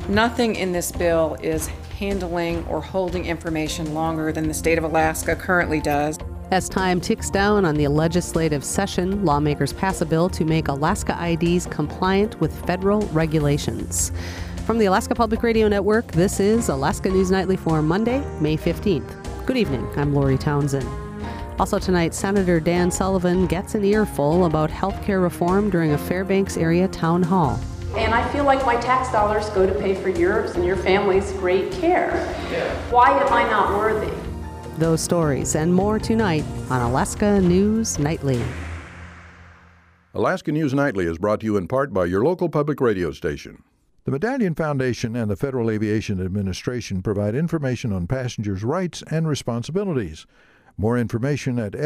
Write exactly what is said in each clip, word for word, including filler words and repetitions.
Nothing in this bill is handling or holding information longer than the state of Alaska currently does. As time ticks down on the legislative session, lawmakers pass a bill to make Alaska I Ds compliant with federal regulations. From the Alaska Public Radio Network, this is Alaska News Nightly for Monday, May fifteenth. Good evening, I'm Lori Townsend. Also tonight, Senator Dan Sullivan gets an earful about health care reform during a Fairbanks area town hall. And I feel like my tax dollars go to pay for yours and your family's great care. Yeah. Why am I not worthy? Those stories and more tonight on Alaska News Nightly. Alaska News Nightly is brought to you in part by your local public radio station. The Medallion Foundation and the Federal Aviation Administration provide information on passengers' rights and responsibilities. More information at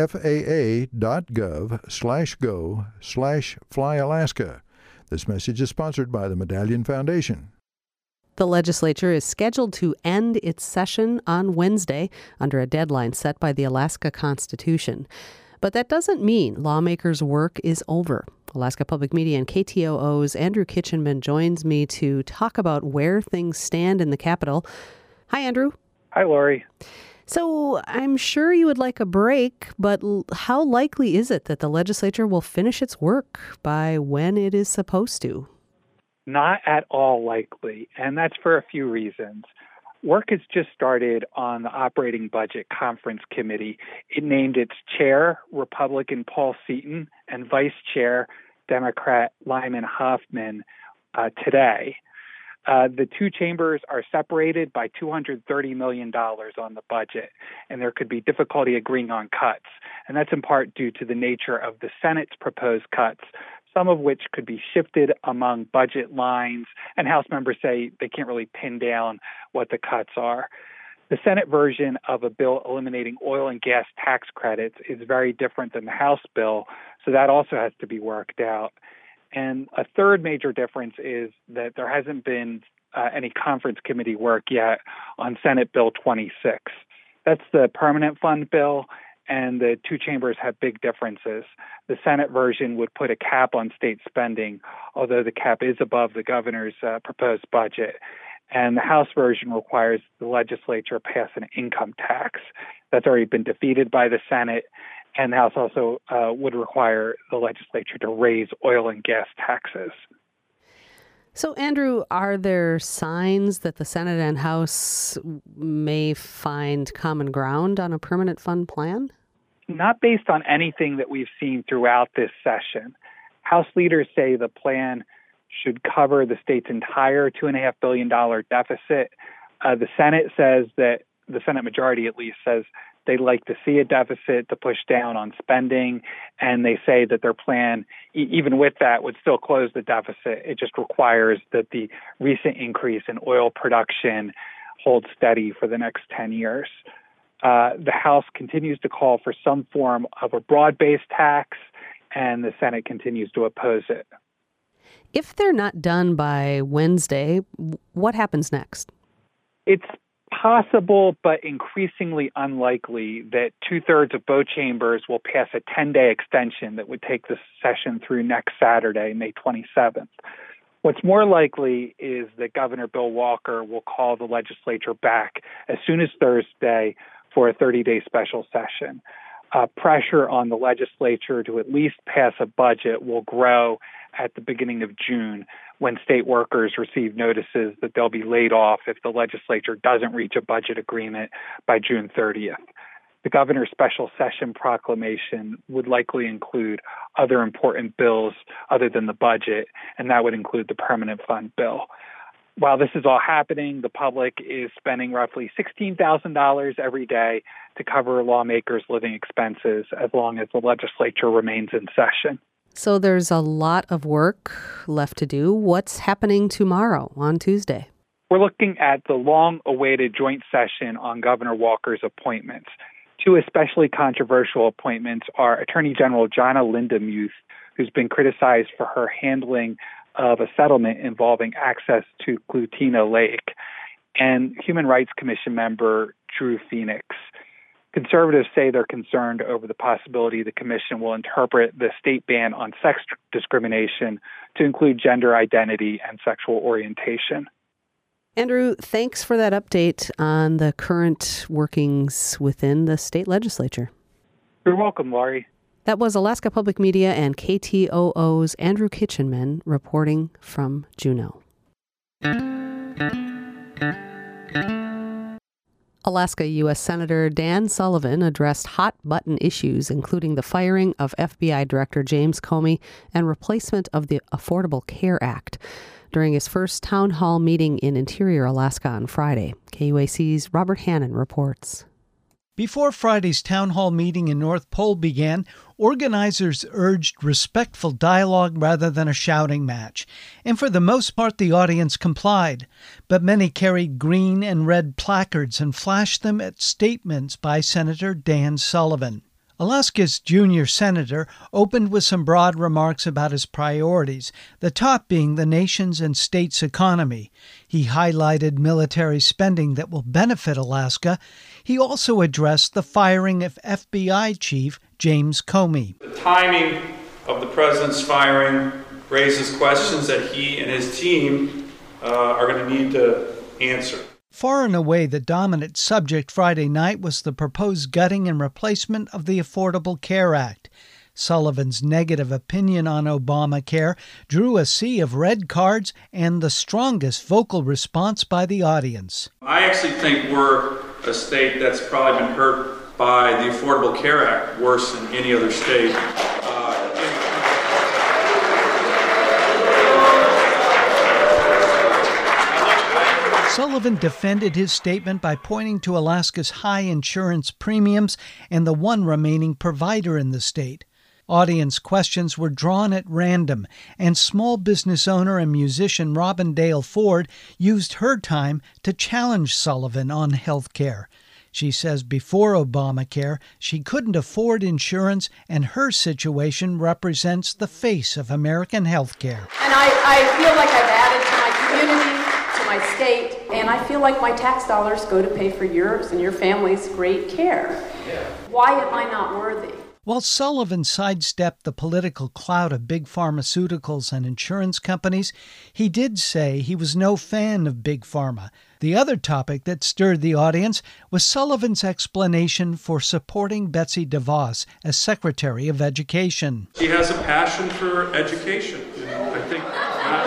faa.gov slash go slash flyalaska. This message is sponsored by the Medallion Foundation. The legislature is scheduled to end its session on Wednesday under a deadline set by the Alaska Constitution. But that doesn't mean lawmakers' work is over. Alaska Public Media and K T O O's Andrew Kitchenman joins me to talk about where things stand in the Capitol. Hi, Andrew. Hi, Lori. So I'm sure you would like a break, but how likely is it that the legislature will finish its work by when it is supposed to? Not at all likely, and that's for a few reasons. Work has just started on the Operating Budget Conference Committee. It named its chair, Republican Paul Seaton, and vice chair, Democrat Lyman Hoffman, uh, today. Uh, the two chambers are separated by two hundred thirty million dollars on the budget, and there could be difficulty agreeing on cuts. And that's in part due to the nature of the Senate's proposed cuts, some of which could be shifted among budget lines, and House members say they can't really pin down what the cuts are. The Senate version of a bill eliminating oil and gas tax credits is very different than the House bill, so that also has to be worked out. And a third major difference is that there hasn't been uh, any conference committee work yet on Senate Bill twenty-six. That's the permanent fund bill, and the two chambers have big differences. The Senate version would put a cap on state spending, although the cap is above the governor's uh, proposed budget. And the House version requires the legislature pass an income tax. That's already been defeated by the Senate. And the House also uh, would require the legislature to raise oil and gas taxes. So, Andrew, are there signs that the Senate and House may find common ground on a permanent fund plan? Not based on anything that we've seen throughout this session. House leaders say the plan should cover the state's entire two point five billion dollars deficit. Uh, the Senate says that, the Senate majority at least says, they'd like to see a deficit to push down on spending, and they say that their plan, e- even with that, would still close the deficit. It just requires that the recent increase in oil production hold steady for the next ten years. Uh, the House continues to call for some form of a broad-based tax, and the Senate continues to oppose it. If they're not done by Wednesday, what happens next? It's possible, but increasingly unlikely, that two-thirds of both chambers will pass a ten-day extension that would take the session through next Saturday, May twenty-seventh. What's more likely is that Governor Bill Walker will call the legislature back as soon as Thursday for a thirty-day special session. Uh, pressure on the legislature to at least pass a budget will grow at the beginning of June, when state workers receive notices that they'll be laid off if the legislature doesn't reach a budget agreement by June thirtieth. The governor's special session proclamation would likely include other important bills other than the budget, and that would include the permanent fund bill. While this is all happening, the public is spending roughly sixteen thousand dollars every day to cover lawmakers' living expenses as long as the legislature remains in session. So there's a lot of work left to do. What's happening tomorrow on Tuesday? We're looking at the long-awaited joint session on Governor Walker's appointments. Two especially controversial appointments are Attorney General Jonna Lindemuth, who's been criticized for her handling of a settlement involving access to Glutina Lake, and Human Rights Commission member Drew Phoenix. Conservatives say they're concerned over the possibility the commission will interpret the state ban on sex discrimination to include gender identity and sexual orientation. Andrew, thanks for that update on the current workings within the state legislature. You're welcome, Laurie. That was Alaska Public Media and K T O O's Andrew Kitchenman reporting from Juneau. Alaska U S Senator Dan Sullivan addressed hot-button issues, including the firing of F B I Director James Comey and replacement of the Affordable Care Act, during his first town hall meeting in Interior Alaska on Friday. K U A C's Robert Hannon reports. Before Friday's town hall meeting in North Pole began, organizers urged respectful dialogue rather than a shouting match. And for the most part, the audience complied. But many carried green and red placards and flashed them at statements by Senator Dan Sullivan. Alaska's junior senator opened with some broad remarks about his priorities, the top being the nation's and state's economy. He highlighted military spending that will benefit Alaska. He also addressed the firing of F B I Chief James Comey. The timing of the president's firing raises questions that he and his team uh, are going to need to answer. Far and away, the dominant subject Friday night was the proposed gutting and replacement of the Affordable Care Act. Sullivan's negative opinion on Obamacare drew a sea of red cards and the strongest vocal response by the audience. I actually think we're a state that's probably been hurt by the Affordable Care Act worse than any other state. Uh, Sullivan defended his statement by pointing to Alaska's high insurance premiums and the one remaining provider in the state. Audience questions were drawn at random, and small business owner and musician Robin Dale Ford used her time to challenge Sullivan on health care. She says before Obamacare, she couldn't afford insurance, and her situation represents the face of American health care. And I, I feel like I've added to my community, to my state, and I feel like my tax dollars go to pay for yours and your family's great care. Yeah. Why am I not worthy? While Sullivan sidestepped the political clout of big pharmaceuticals and insurance companies, he did say he was no fan of Big Pharma. The other topic that stirred the audience was Sullivan's explanation for supporting Betsy DeVos as Secretary of Education. She has a passion for education, I think, and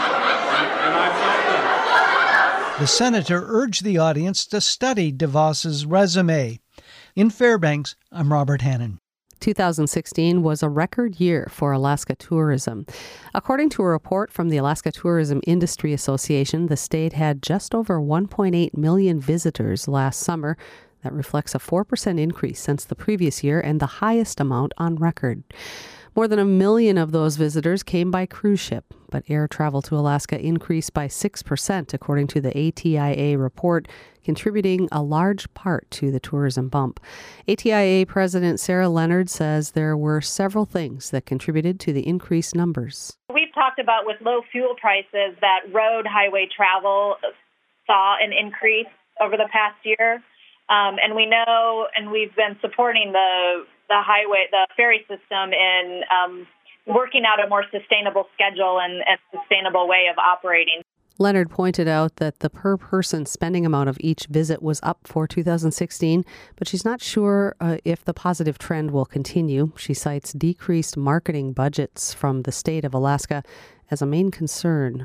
I, and I felt that. The senator urged the audience to study DeVos's resume. In Fairbanks, I'm Robert Hannon. two thousand sixteen was a record year for Alaska tourism. According to a report from the Alaska Tourism Industry Association, the state had just over one point eight million visitors last summer. That reflects a four percent increase since the previous year and the highest amount on record. More than a million of those visitors came by cruise ship, but air travel to Alaska increased by six percent, according to the A T I A report, contributing a large part to the tourism bump. A T I A President Sarah Leonard says there were several things that contributed to the increased numbers. We've talked about with low fuel prices that road highway travel saw an increase over the past year. Um, and we know, and we've been supporting the the highway, the ferry system in um, working out a more sustainable schedule and, and sustainable way of operating. Leonard pointed out that the per-person spending amount of each visit was up for two thousand sixteen, but she's not sure uh, if the positive trend will continue. She cites decreased marketing budgets from the state of Alaska as a main concern.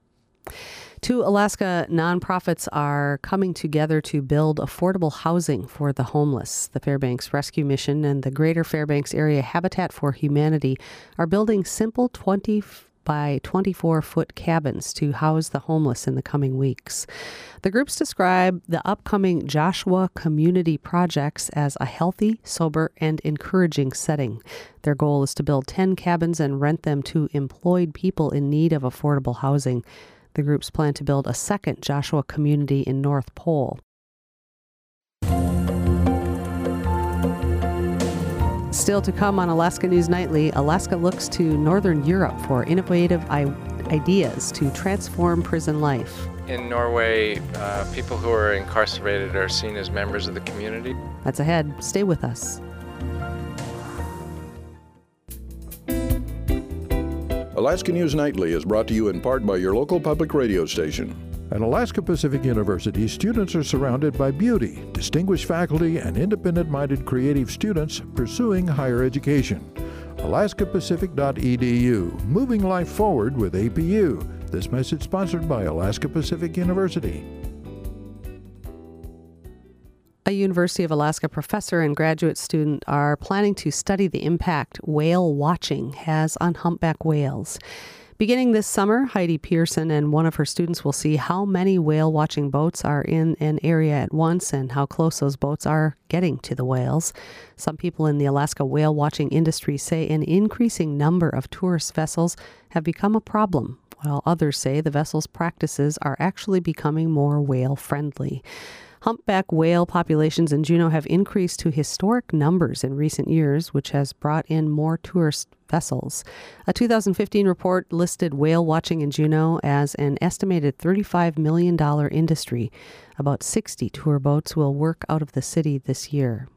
Two Alaska nonprofits are coming together to build affordable housing for the homeless. The Fairbanks Rescue Mission and the Greater Fairbanks Area Habitat for Humanity are building simple twenty by twenty-four foot cabins to house the homeless in the coming weeks. The groups describe the upcoming Joshua Community Projects as a healthy, sober, and encouraging setting. Their goal is to build ten cabins and rent them to employed people in need of affordable housing. The groups plan to build a second Joshua community in North Pole. Still to come on Alaska News Nightly, Alaska looks to Northern Europe for innovative I- ideas to transform prison life. In Norway, uh, people who are incarcerated are seen as members of the community. That's ahead. Stay with us. Alaska News Nightly is brought to you in part by your local public radio station. At Alaska Pacific University, students are surrounded by beauty, distinguished faculty, and independent-minded creative students pursuing higher education. alaska pacific dot e d u, moving life forward with A P U. This message sponsored by Alaska Pacific University. A University of Alaska professor and graduate student are planning to study the impact whale watching has on humpback whales. Beginning this summer, Heidi Pearson and one of her students will see how many whale-watching boats are in an area at once and how close those boats are getting to the whales. Some people in the Alaska whale-watching industry say an increasing number of tourist vessels have become a problem, while others say the vessels' practices are actually becoming more whale-friendly. Humpback whale populations in Juneau have increased to historic numbers in recent years, which has brought in more tourist vessels. A two thousand fifteen report listed whale watching in Juneau as an estimated thirty-five million dollars industry. About sixty tour boats will work out of the city this year.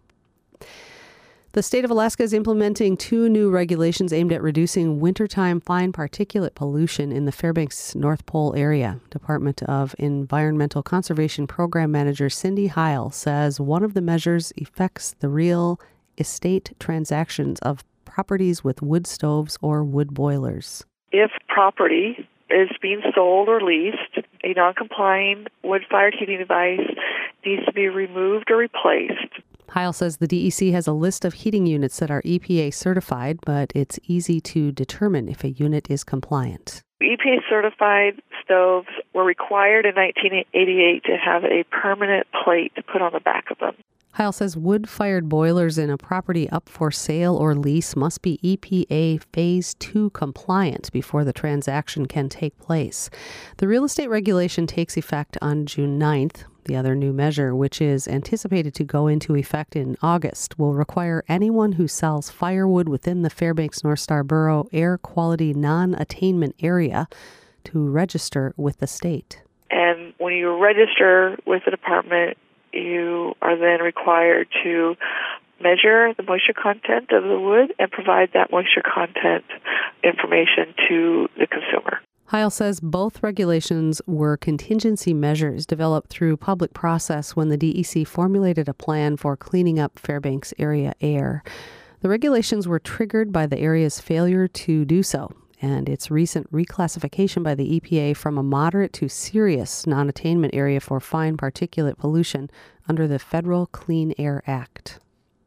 The state of Alaska is implementing two new regulations aimed at reducing wintertime fine particulate pollution in the Fairbanks North Pole area. Department of Environmental Conservation Program Manager Cindy Heil says one of the measures affects the real estate transactions of properties with wood stoves or wood boilers. If property is being sold or leased, a non-complying wood-fired heating device needs to be removed or replaced. Heil says the D E C has a list of heating units that are E P A certified, but it's easy to determine if a unit is compliant. E P A certified stoves were required in nineteen eighty-eight to have a permanent plate put on the back of them. Heil says wood-fired boilers in a property up for sale or lease must be E P A Phase two compliant before the transaction can take place. The real estate regulation takes effect on June ninth. The other new measure, which is anticipated to go into effect in August, will require anyone who sells firewood within the Fairbanks North Star Borough Air Quality Non-Attainment Area to register with the state. And when you register with the department, you are then required to measure the moisture content of the wood and provide that moisture content information to the consumer. Heil says both regulations were contingency measures developed through public process when the D E C formulated a plan for cleaning up Fairbanks area air. The regulations were triggered by the area's failure to do so and its recent reclassification by the E P A from a moderate to serious non-attainment area for fine particulate pollution under the Federal Clean Air Act.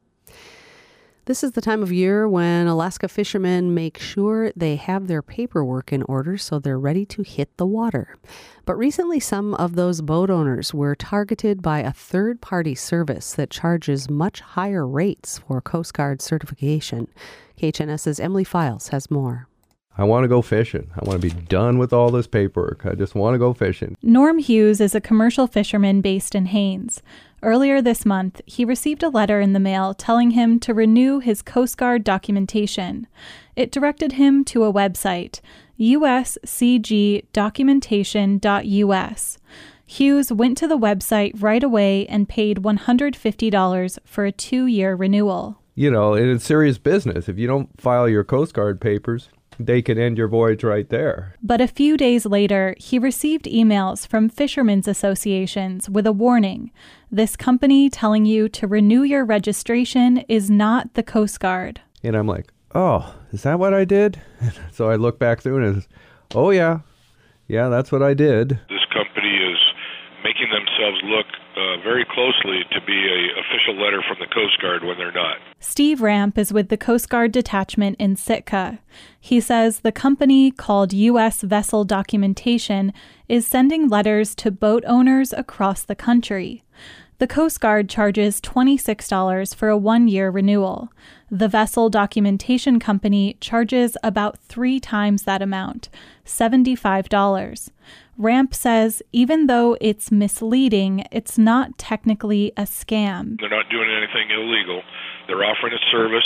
This is the time of year when Alaska fishermen make sure they have their paperwork in order so they're ready to hit the water. But recently, some of those boat owners were targeted by a third-party service that charges much higher rates for Coast Guard certification. K H N S's Emily Files has more. I want to go fishing. I want to be done with all this paperwork. I just want to go fishing. Norm Hughes is a commercial fisherman based in Haines. Earlier this month, he received a letter in the mail telling him to renew his Coast Guard documentation. It directed him to a website, U S C G documentation dot U S. Hughes went to the website right away and paid one hundred fifty dollars for a two-year renewal. You know, and it's serious business. If you don't file your Coast Guard papers, they can end your voyage right there. But a few days later, he received emails from fishermen's associations with a warning. This company telling you to renew your registration is not the Coast Guard. And I'm like, oh, is that what I did? So I look back through and it's, oh yeah, yeah, that's what I did. This company is making themselves look uh, very closely to be a official letter from the Coast Guard when they're not. Steve Ramp is with the Coast Guard detachment in Sitka. He says the company, called U S Vessel Documentation, is sending letters to boat owners across the country. The Coast Guard charges twenty-six dollars for a one-year renewal. The Vessel Documentation Company charges about three times that amount, seventy-five dollars. Ramp says even though it's misleading, it's not technically a scam. They're not doing anything illegal. They're offering a service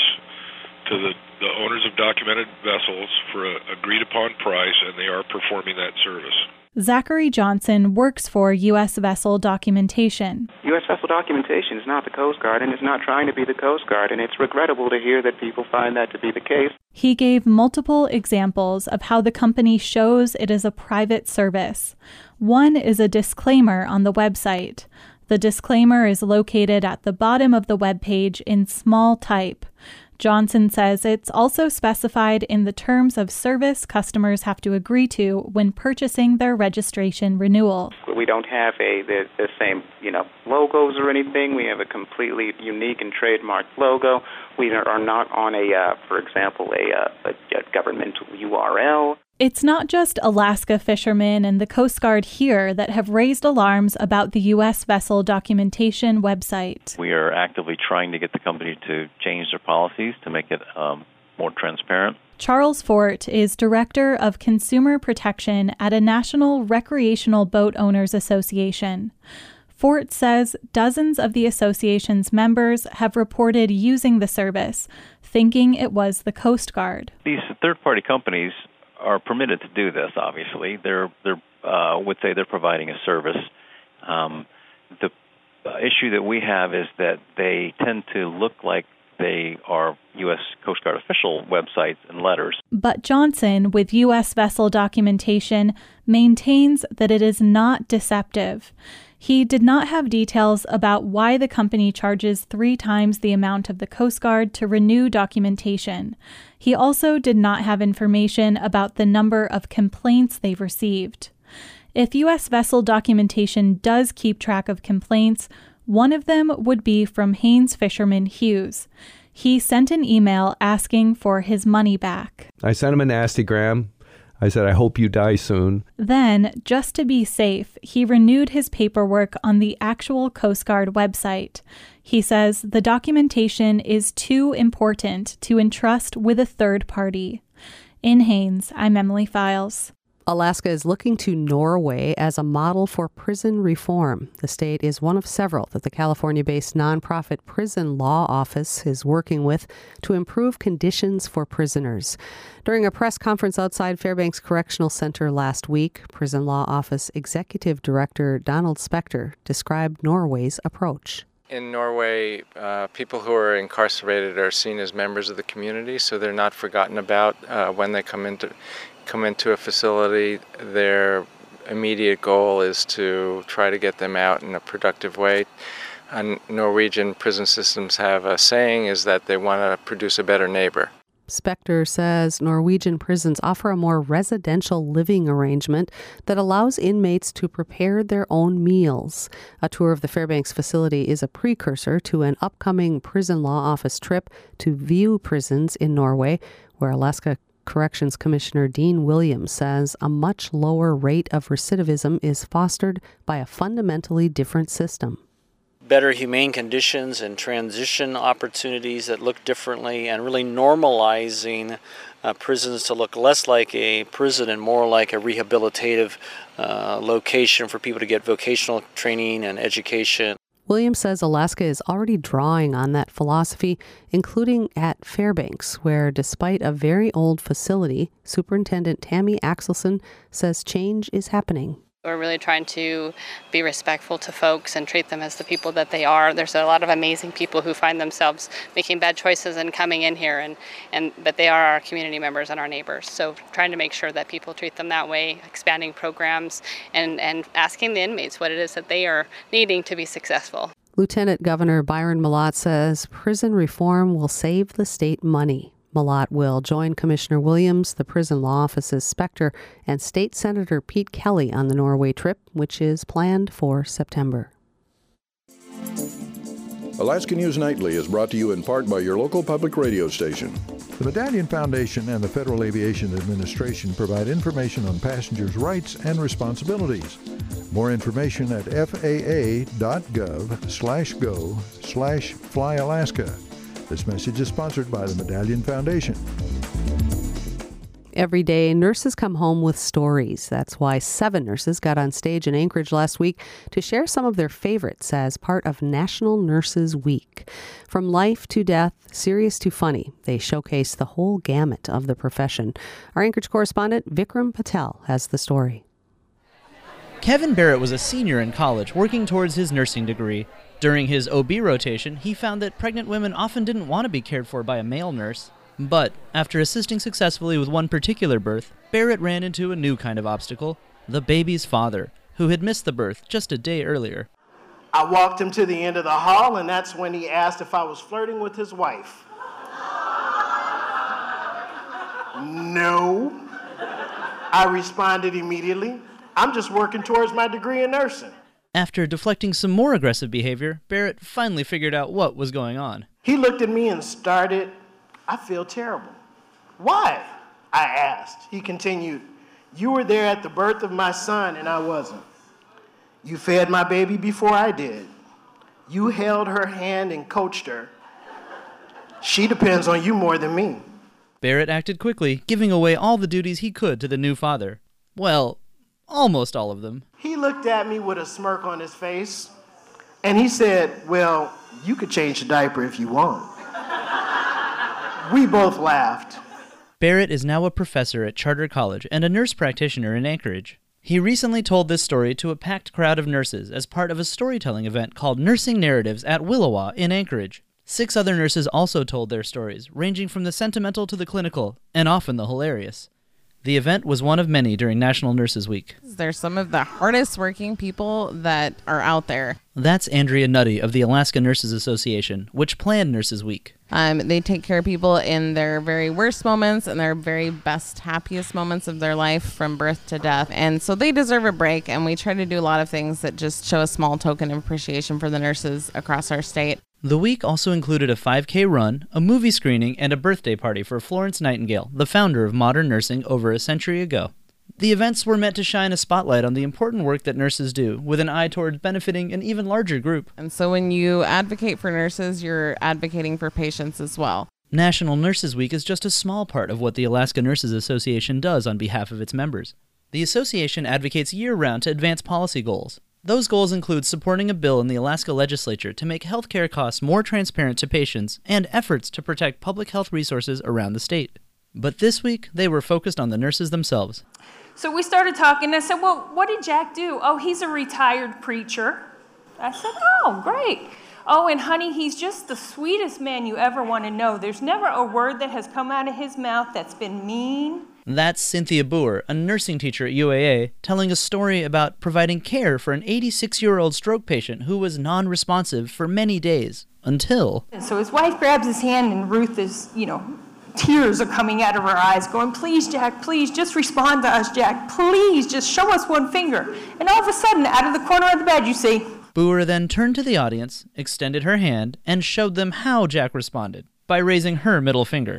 to the, the owners of documented vessels for an agreed-upon price, and they are performing that service. Zachary Johnson works for U S Vessel Documentation. U S Vessel Documentation is not the Coast Guard, and it's not trying to be the Coast Guard, and it's regrettable to hear that people find that to be the case. He gave multiple examples of how the company shows it is a private service. One is a disclaimer on the website. The disclaimer is located at the bottom of the webpage in small type. Johnson says it's also specified in the terms of service customers have to agree to when purchasing their registration renewal. We don't have a the, the same, you know, logos or anything. We have a completely unique and trademarked logo. We are not on a, uh, for example, a, a, a governmental U R L. It's not just Alaska fishermen and the Coast Guard here that have raised alarms about the U S vessel documentation website. We are actively trying to get the company to change their policies to make it um, more transparent. Charles Fort is Director of Consumer Protection at a National Recreational Boat Owners Association. Fort says dozens of the association's members have reported using the service, thinking it was the Coast Guard. These third-party companies are permitted to do this, obviously. They're, they're uh, would say they're providing a service. Um, the issue that we have is that they tend to look like they are U S Coast Guard official websites and letters. But Johnson, with U S vessel documentation, maintains that it is not deceptive. He did not have details about why the company charges three times the amount of the Coast Guard to renew documentation. He also did not have information about the number of complaints they've received. If U S vessel documentation does keep track of complaints, one of them would be from Haynes fisherman Hughes. He sent an email asking for his money back. I sent him a nastygram. I said, I hope you die soon. Then, just to be safe, he renewed his paperwork on the actual Coast Guard website. He says the documentation is too important to entrust with a third party. In Haines, I'm Emily Files. Alaska is looking to Norway as a model for prison reform. The state is one of several that the California-based nonprofit Prison Law Office is working with to improve conditions for prisoners. During a press conference outside Fairbanks Correctional Center last week, Prison Law Office Executive Director Donald Spector described Norway's approach. In Norway, uh, people who are incarcerated are seen as members of the community, so they're not forgotten about uh, when they come into come into a facility. Their immediate goal is to try to get them out in a productive way. And Norwegian prison systems have a saying is that they want to produce a better neighbor. Spector says Norwegian prisons offer a more residential living arrangement that allows inmates to prepare their own meals. A tour of the Fairbanks facility is a precursor to an upcoming Prison Law Office trip to view prisons in Norway, where Alaska Corrections Commissioner Dean Williams says a much lower rate of recidivism is fostered by a fundamentally different system. Better humane conditions and transition opportunities that look differently, and really normalizing uh, prisons to look less like a prison and more like a rehabilitative uh, location for people to get vocational training and education. Williams says Alaska is already drawing on that philosophy, including at Fairbanks, where despite a very old facility, Superintendent Tammy Axelson says change is happening. We're really trying to be respectful to folks and treat them as the people that they are. There's a lot of amazing people who find themselves making bad choices and coming in here, and, and but they are our community members and our neighbors. So trying to make sure that people treat them that way, expanding programs, and, and asking the inmates what it is that they are needing to be successful. Lieutenant Governor Byron Mallott says prison reform will save the state money. Mallott will join Commissioner Williams, the Prison Law Office's Spector, and State Senator Pete Kelly on the Norway trip, which is planned for September. Alaska News Nightly is brought to you in part by your local public radio station. The Medallion Foundation and the Federal Aviation Administration provide information on passengers' rights and responsibilities. More information at faa.gov slash go slash flyalaska. This message is sponsored by the Medallion Foundation. Every day, nurses come home with stories. That's why seven nurses got on stage in Anchorage last week to share some of their favorites as part of National Nurses Week. From life to death, serious to funny, they showcase the whole gamut of the profession. Our Anchorage correspondent, Vikram Patel, has the story. Kevin Barrett was a senior in college working towards his nursing degree. During his O B rotation, he found that pregnant women often didn't want to be cared for by a male nurse. But after assisting successfully with one particular birth, Barrett ran into a new kind of obstacle, the baby's father, who had missed the birth just a day earlier. I walked him to the end of the hall, and that's when he asked if I was flirting with his wife. No. I responded immediately. I'm just working towards my degree in nursing. After deflecting some more aggressive behavior, Barrett finally figured out what was going on. He looked at me and started, I feel terrible. Why? I asked. He continued, you were there at the birth of my son and I wasn't. You fed my baby before I did. You held her hand and coached her. She depends on you more than me. Barrett acted quickly, giving away all the duties he could to the new father. Well, almost all of them. He looked at me with a smirk on his face, and he said, well, you could change the diaper if you want. We both laughed. Barrett is now a professor at Charter College and a nurse practitioner in Anchorage. He recently told this story to a packed crowd of nurses as part of a storytelling event called Nursing Narratives at Willowa in Anchorage. Six other nurses also told their stories, ranging from the sentimental to the clinical, and often the hilarious. The event was one of many during National Nurses Week. They're some of the hardest working people that are out there. That's Andrea Nutty of the Alaska Nurses Association, which planned Nurses Week. Um, they take care of people in their very worst moments and their very best, happiest moments of their life from birth to death. And so they deserve a break, and we try to do a lot of things that just show a small token of appreciation for the nurses across our state. The week also included a five K run, a movie screening, and a birthday party for Florence Nightingale, the founder of modern nursing over a century ago. The events were meant to shine a spotlight on the important work that nurses do, with an eye towards benefiting an even larger group. And so when you advocate for nurses, you're advocating for patients as well. National Nurses Week is just a small part of what the Alaska Nurses Association does on behalf of its members. The association advocates year-round to advance policy goals. Those goals include supporting a bill in the Alaska legislature to make healthcare costs more transparent to patients and efforts to protect public health resources around the state. But this week, they were focused on the nurses themselves. So we started talking, and I said, well, what did Jack do? Oh, he's a retired preacher. I said, oh, great. Oh, and honey, he's just the sweetest man you ever want to know. There's never a word that has come out of his mouth that's been mean. That's Cynthia Boer, a nursing teacher at U A A, telling a story about providing care for an eighty-six-year-old stroke patient who was non-responsive for many days, until... And so his wife grabs his hand, and Ruth is, you know, tears are coming out of her eyes, going, please, Jack, please, just respond to us, Jack. Please, just show us one finger. And all of a sudden, out of the corner of the bed, you see... Boer then turned to the audience, extended her hand, and showed them how Jack responded, by raising her middle finger.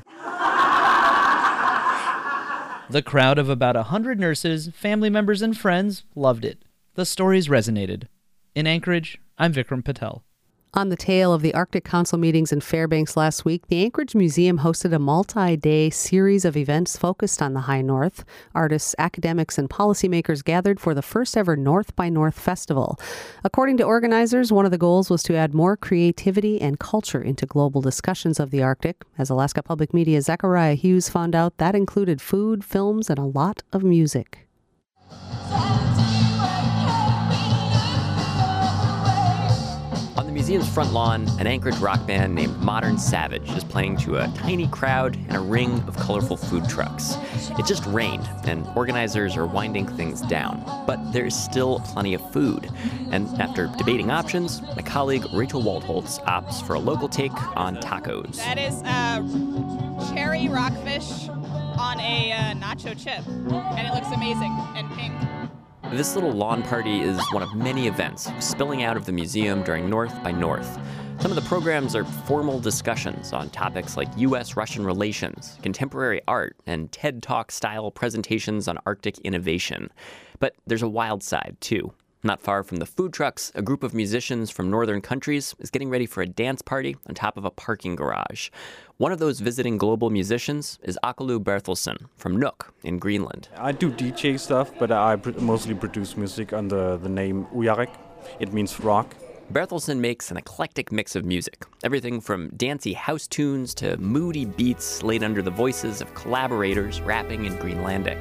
The crowd of about a hundred nurses, family members, and friends loved it. The stories resonated. In Anchorage, I'm Vikram Patel. On the tail of the Arctic Council meetings in Fairbanks last week, the Anchorage Museum hosted a multi-day series of events focused on the High North. Artists, academics, and policymakers gathered for the first ever North by North Festival. According to organizers, one of the goals was to add more creativity and culture into global discussions of the Arctic. As Alaska Public Media's Zachariah Hughes found out, that included food, films, and a lot of music. On the museum's front lawn, an Anchorage rock band named Modern Savage is playing to a tiny crowd and a ring of colorful food trucks. It just rained, and organizers are winding things down. But there's still plenty of food. And after debating options, my colleague Rachel Waldholtz opts for a local take on tacos. That is uh, cherry rockfish on a uh, nacho chip, and it looks amazing and pink. This little lawn party is one of many events spilling out of the museum during North by North. Some of the programs are formal discussions on topics like U S Russian relations, contemporary art, and TED Talk-style presentations on Arctic innovation. But there's a wild side, too. Not far from the food trucks, a group of musicians from northern countries is getting ready for a dance party on top of a parking garage. One of those visiting global musicians is Akalu Berthelsen from Nuuk in Greenland. I do D J stuff, but I pr- mostly produce music under the name Ujarek. It means rock. Berthelsen makes an eclectic mix of music, everything from dancey house tunes to moody beats laid under the voices of collaborators rapping in Greenlandic.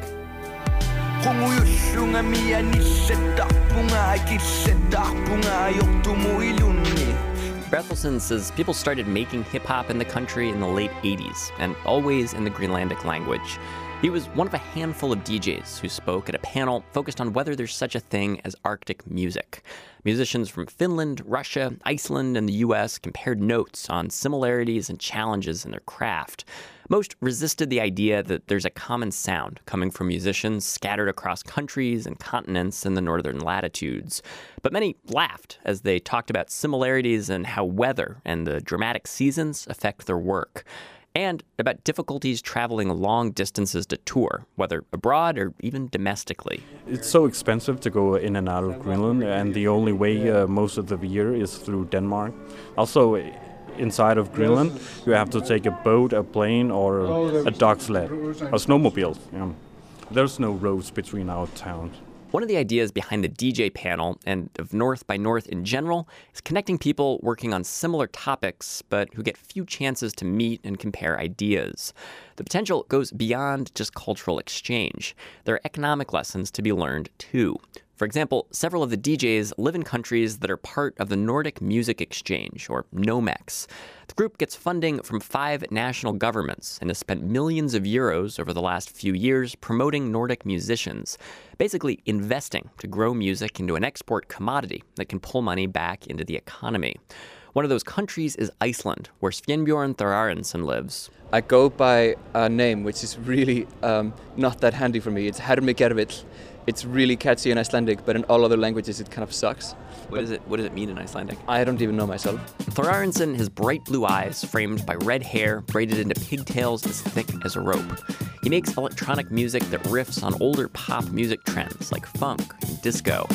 Bertelsen says people started making hip-hop in the country in the late eighties, and always in the Greenlandic language. He was one of a handful of D Js who spoke at a panel focused on whether there's such a thing as Arctic music. Musicians from Finland, Russia, Iceland, and the U S compared notes on similarities and challenges in their craft. Most resisted the idea that there's a common sound coming from musicians scattered across countries and continents in the northern latitudes. But many laughed as they talked about similarities and how weather and the dramatic seasons affect their work, and about difficulties traveling long distances to tour, whether abroad or even domestically. It's so expensive to go in and out of Greenland, and the only way uh, most of the year is through Denmark. Also, inside of Greenland, you have to take a boat, a plane, or a dog sled, or snowmobiles. You know. There's no roads between our towns. One of the ideas behind the D J panel, and of North by North in general, is connecting people working on similar topics, but who get few chances to meet and compare ideas. The potential goes beyond just cultural exchange. There are economic lessons to be learned, too. For example, several of the D Js live in countries that are part of the Nordic Music Exchange, or NOMEX. The group gets funding from five national governments and has spent millions of euros over the last few years promoting Nordic musicians, basically investing to grow music into an export commodity that can pull money back into the economy. One of those countries is Iceland, where Sveinbjörn Thorarinsson lives. I go by a name which is really um, not that handy for me. It's Hermi Gervill. It's really catchy in Icelandic, but in all other languages it kind of sucks. What does it What does it mean in Icelandic? I don't even know myself. Thorarinsson has bright blue eyes framed by red hair braided into pigtails as thick as a rope. He makes electronic music that riffs on older pop music trends like funk and disco.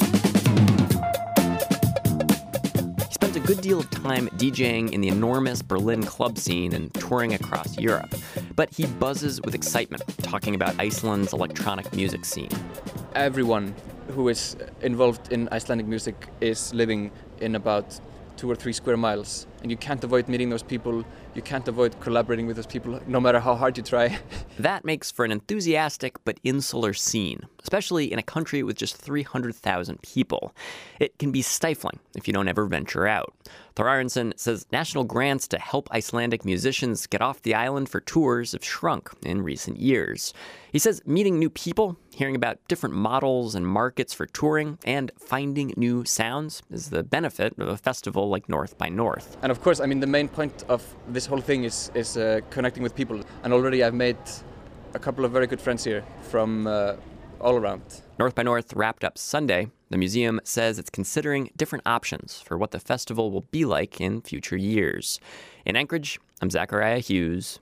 He spends a good deal of time DJing in the enormous Berlin club scene and touring across Europe. But he buzzes with excitement talking about Iceland's electronic music scene. Everyone who is involved in Icelandic music is living in about two or three square miles. And you can't avoid meeting those people. You can't avoid collaborating with those people, no matter how hard you try. That makes for an enthusiastic but insular scene, especially in a country with just three hundred thousand people. It can be stifling if you don't ever venture out. Thorarinsson says national grants to help Icelandic musicians get off the island for tours have shrunk in recent years. He says meeting new people, hearing about different models and markets for touring, and finding new sounds is the benefit of a festival like North by North. And of course, I mean, the main point of this whole thing is, is uh, connecting with people. And already I've made a couple of very good friends here from uh, all around. North by North wrapped up Sunday. The museum says it's considering different options for what the festival will be like in future years. In Anchorage, I'm Zachariah Hughes.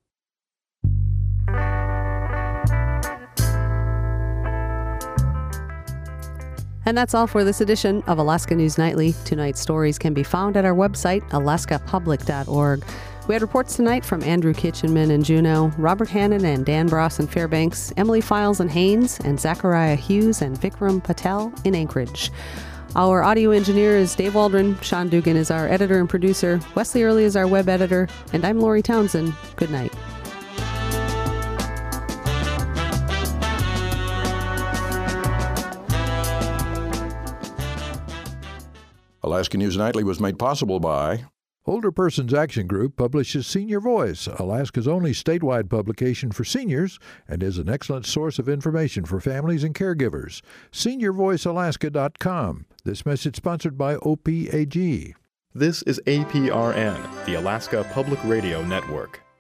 And that's all for this edition of Alaska News Nightly. Tonight's stories can be found at our website, alaska public dot org. We had reports tonight from Andrew Kitchenman in Juneau, Robert Hannon and Dan Bross in Fairbanks, Emily Files in Haines, and Zachariah Hughes and Vikram Patel in Anchorage. Our audio engineer is Dave Waldron. Sean Dugan is our editor and producer. Wesley Early is our web editor. And I'm Lori Townsend. Good night. Alaska News Nightly was made possible by Older Persons Action Group publishes Senior Voice, Alaska's only statewide publication for seniors, and is an excellent source of information for families and caregivers. senior voice alaska dot com. This message sponsored by O P A G. This is A P R N, the Alaska Public Radio Network.